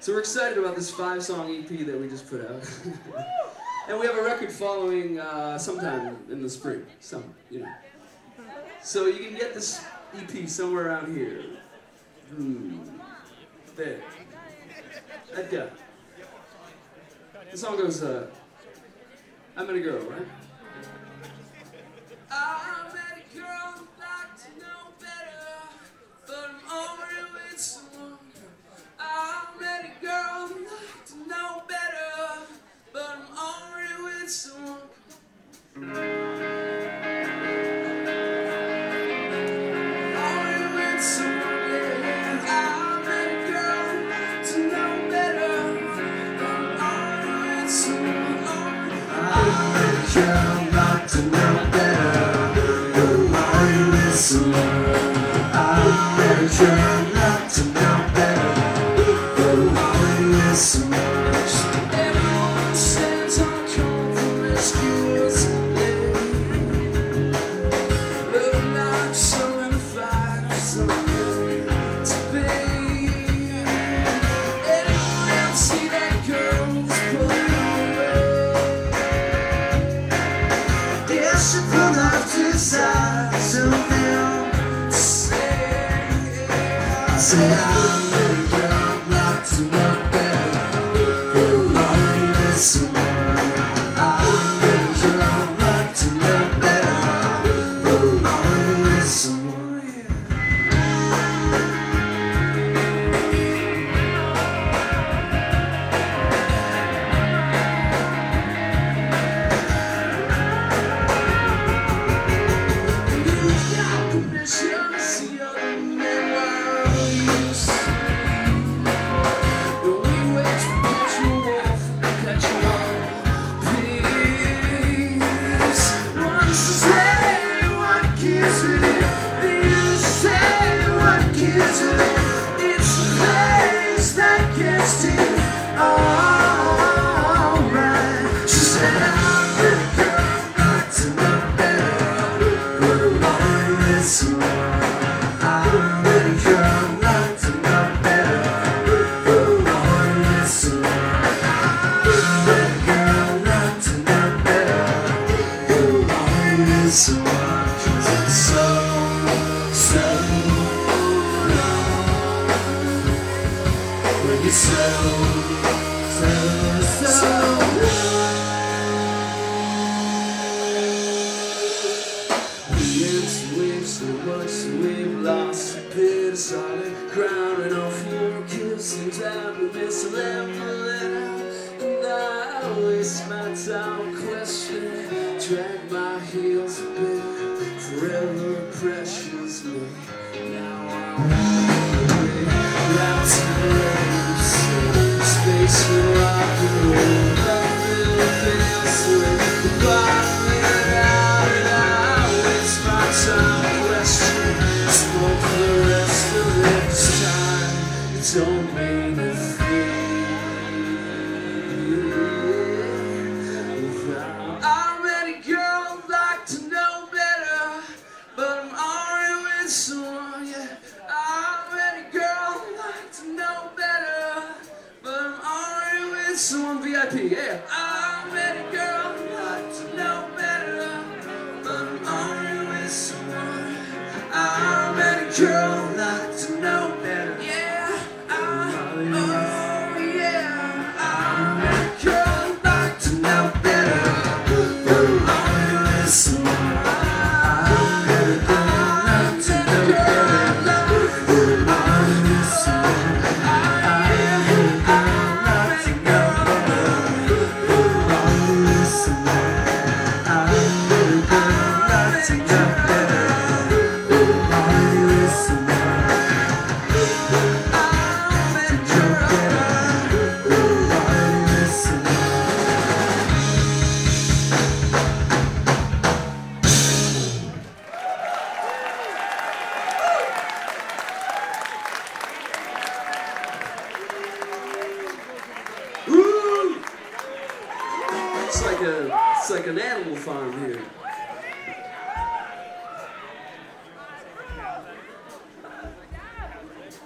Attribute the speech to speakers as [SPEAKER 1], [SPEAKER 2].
[SPEAKER 1] So we're excited about this 5-song EP that we just put out. And we have a record following sometime in the spring, summer, you know. So you can get this EP somewhere around here. There. That guy. The song goes, I met a girl, right? I met a girl who'd like to know better, but I'm already with someone. I met a girl who'd like to know better, but I'm already with someone. Already with someone, yeah. I met a girl who'd like to know better, but I'm already with someone. I met a girl who'd like to know better, but I'm already with someone. I met a girl who'd like to know better, but I'm already with someone. Everyone stands on cold promiscuous, love like someone to fight or something to be. Anyone else see that girl who's pulling away? Yeah, she pulled off to the side, something to say. Say I'm a girl, not to know better, but I'm already with someone. I'm a girl, not to know better, but I'm already with someone, yeah. You've got permission to see other men while you sleep. But we wait to catch you off, catch you on peace. Once you say what gives it, then you say what gives it. It's the place that gets to you. Alright. She said I'm a girl, not to know better, but I'm already with someone. I'm a girl, not to know better, but I'm already with someone. I'm a girl, not to know better, but I'm already with someone. 'Cause it's so long when you're so so much we've lost a bit of solid ground, and all fewer kills seems that we miss a level. And I waste my time questioning, drag my heels a bit, forever precious me. Now I'm away, round to the race, space for rock and roll, nothing feels the way the bottom out, and I waste my time questioning, smoke for the rest of this time. It don't mean a thing. I met a girl who'd like to know better, but I'm already with someone, yeah. I met a girl who'd like to know better, but I'm already with someone. VIP, yeah. I met a girl who'd like to know better, but I'm already with someone. I met a girl who'd like to know better, yeah. Oh yeah. I met a girl who'd like to know better, but I'm already with someone. I met a girl who'd like to know better, but I'm already with someone. I met a girl who'd like to know better, but I'm already with someone. I met a girl who'd like to know better, but I'm already with someone. I met a girl better, but I'm already with someone. Woo! It's like an animal farm here.